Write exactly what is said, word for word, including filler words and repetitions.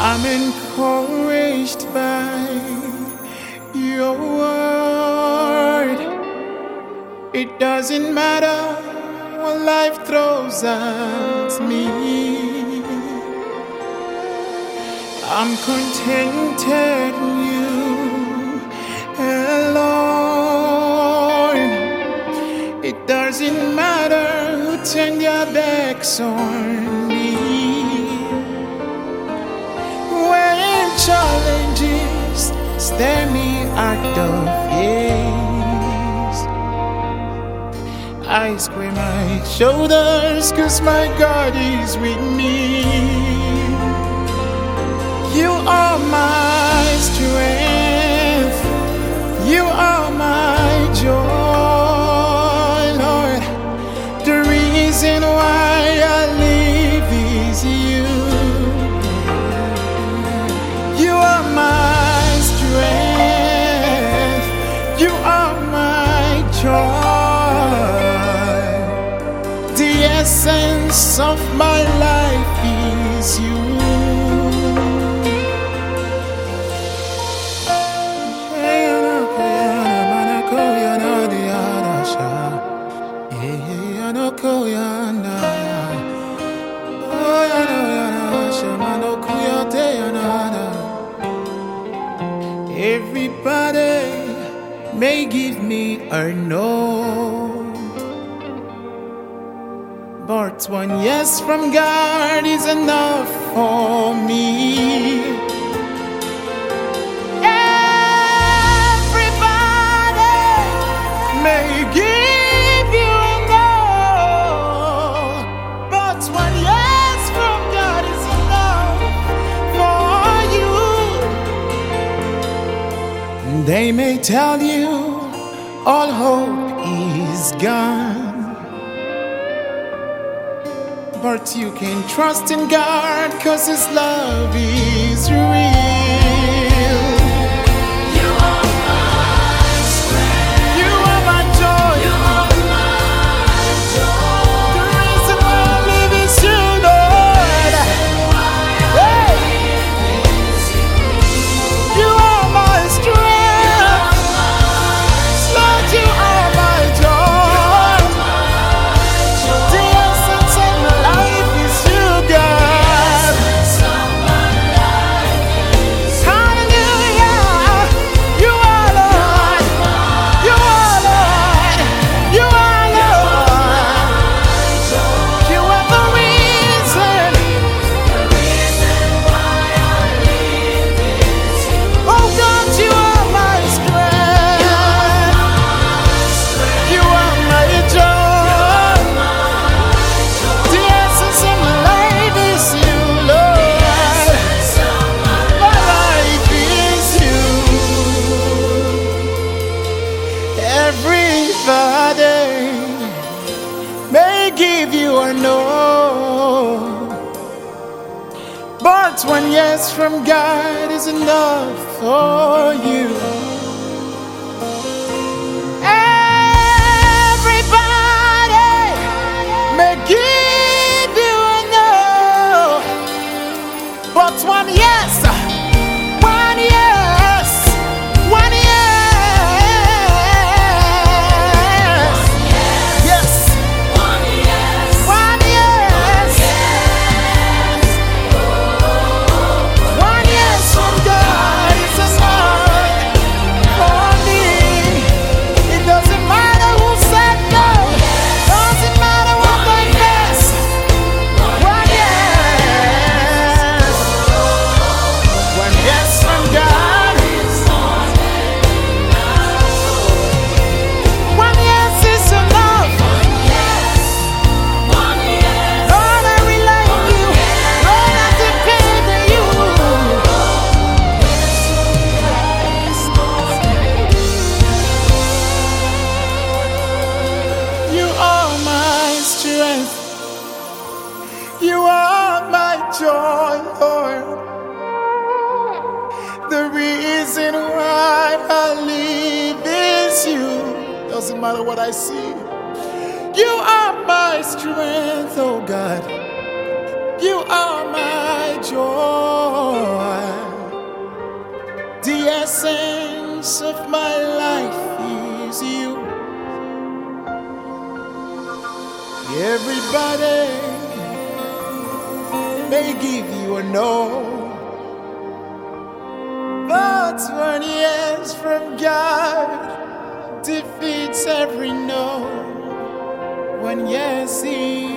I'm encouraged by your word. It doesn't matter what life throws at me. I'm contented in you alone. It doesn't matter who turn their backs on me. When challenges stare me at the face, I square my shoulders 'cause my God is with me. You are my strength, you are my joy, Lord. The reason why I live is you. You are my strength, you are my joy. The essence of my life is you. Everybody may give me a no, but one yes from God is enough for me. Everybody may give you a no, but one yes from God is enough for you. They may tell you all hope is gone, but you can trust in God 'cause His love is real. You are my strength, You are my joy, you are my joy. the reason why I live is you, Lord. Hey! You are my strength, Lord, you are my joy. The essence of my life is you, God. Hallelujah. You are Lord. You are Lord. You are Lord. You are the reason. Oh God, you are my strength. You are my joy. The essence of my life is you, Lord. My life is you. Everybody may give you a no, but one yes from God is enough for you. Everybody may give you a no, but one yes, one yes, one yes, yes, One yes, one yes, one yes from God is enough for me. It doesn't matter who said no, doesn't matter what they face. One yes, one yes from God. One yes is enough. one yes. Lord, I rely on you. Lord, I depend on you. You are my strength. You are my joy, Lord. The reason why I live is you. Doesn't matter what I see. You are my strength, oh God. You are my joy. essence of my life is you. Everybody may give you a no, but one yes from God defeats every no. One yes is